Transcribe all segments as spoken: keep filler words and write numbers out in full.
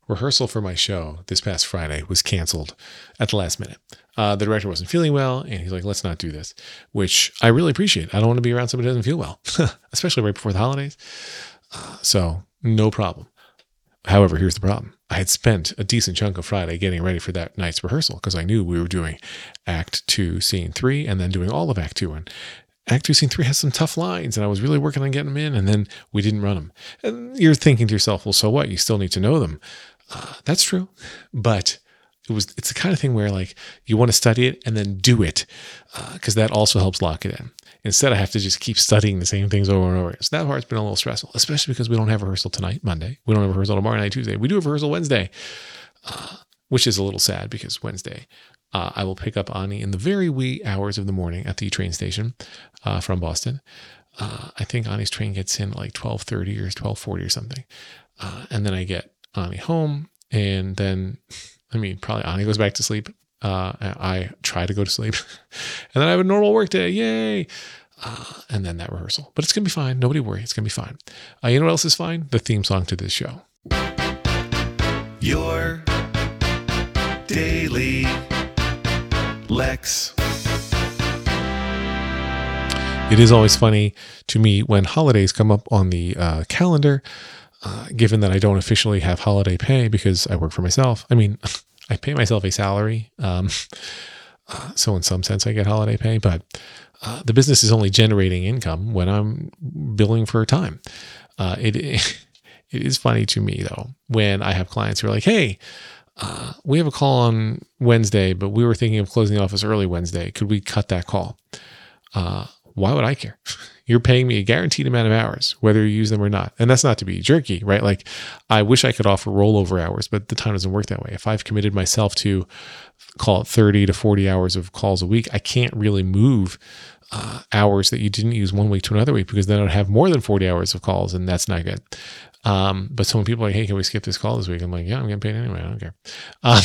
rehearsal for my show this past Friday was canceled at the last minute. Uh, the director wasn't feeling well, and he's like, let's not do this, which I really appreciate. I don't want to be around somebody who doesn't feel well, especially right before the holidays. Uh, so no problem. However, here's the problem. I had spent a decent chunk of Friday getting ready for that night's rehearsal because I knew we were doing Act Two, Scene Three, and then doing all of Act Two. And Act Two, Scene Three has some tough lines, and I was really working on getting them in, and then we didn't run them. And you're thinking to yourself, well, so what? You still need to know them. Uh, that's true, but it was it's the kind of thing where like you want to study it and then do it because uh, that also helps lock it in. Instead, I have to just keep studying the same things over and over. So that part's been a little stressful, especially because we don't have rehearsal tonight, Monday. We don't have rehearsal tomorrow night, Tuesday. We do have rehearsal Wednesday, uh, which is a little sad because Wednesday, uh, I will pick up Ani in the very wee hours of the morning at the train station uh, from Boston. Uh, I think Ani's train gets in at like twelve thirty or twelve forty or something. Uh, and then I get Ani home, and then, I mean, probably Ani goes back to sleep. Uh, I try to go to sleep and then I have a normal work day. Yay. Uh, and then that rehearsal, but it's going to be fine. Nobody worry. It's going to be fine. Uh, you know what else is fine? The theme song to this show. Your Daily Lex. It is always funny to me when holidays come up on the uh, calendar, uh, given that I don't officially have holiday pay because I work for myself. I mean, I pay myself a salary. Um, uh, so in some sense I get holiday pay, but uh, the business is only generating income when I'm billing for time. Uh, it, it is funny to me though, when I have clients who are like, hey, uh, we have a call on Wednesday, but we were thinking of closing the office early Wednesday. Could we cut that call? Uh, why would I care? You're paying me a guaranteed amount of hours, whether you use them or not. And that's not to be jerky, right? Like I wish I could offer rollover hours, but the time doesn't work that way. If I've committed myself to call it thirty to forty hours of calls a week, I can't really move uh, hours that you didn't use one week to another week because then I'd have more than forty hours of calls and that's not good. Um, but so when people are like, hey, can we skip this call this week? I'm like, yeah, I'm getting paid anyway. I don't care. Um,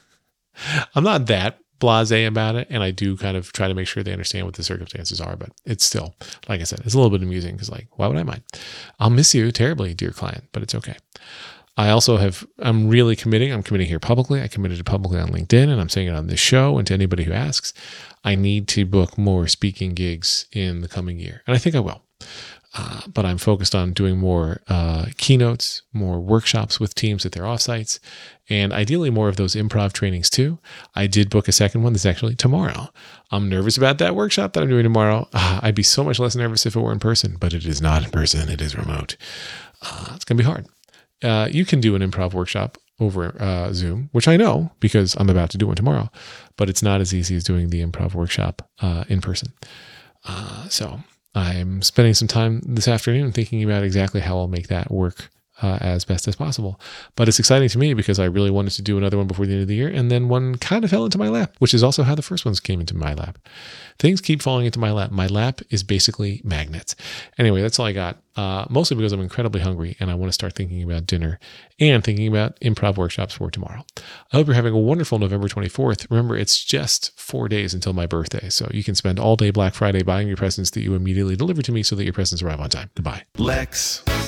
I'm not that blasé about it, and I do kind of try to make sure they understand what the circumstances are, but it's still, like I said, it's a little bit amusing because like, why would I mind? I'll miss you terribly, dear client, but it's okay. I also have, I'm really committing, I'm committing here publicly. I committed it publicly on LinkedIn, and I'm saying it on this show and to anybody who asks, I need to book more speaking gigs in the coming year. And I think I will. Uh, but I'm focused on doing more uh, keynotes, more workshops with teams at their offsites, and ideally more of those improv trainings too. I did book a second one that's actually tomorrow. I'm nervous about that workshop that I'm doing tomorrow. Uh, I'd be so much less nervous if it were in person, but it is not in person. It is remote. Uh, it's going to be hard. Uh, you can do an improv workshop over uh, Zoom, which I know because I'm about to do one tomorrow, but it's not as easy as doing the improv workshop uh, in person. Uh, so I'm spending some time this afternoon thinking about exactly how I'll make that work uh, as best as possible. But it's exciting to me because I really wanted to do another one before the end of the year, and then one kind of fell into my lap, which is also how the first ones came into my lap. Things keep falling into my lap. My lap is basically magnets. Anyway, that's all I got, uh, mostly because I'm incredibly hungry and I want to start thinking about dinner and thinking about improv workshops for tomorrow. I hope you're having a wonderful November twenty-fourth. Remember, it's just four days until my birthday, so you can spend all day Black Friday buying your presents that you immediately deliver to me so that your presents arrive on time. Goodbye. Lex.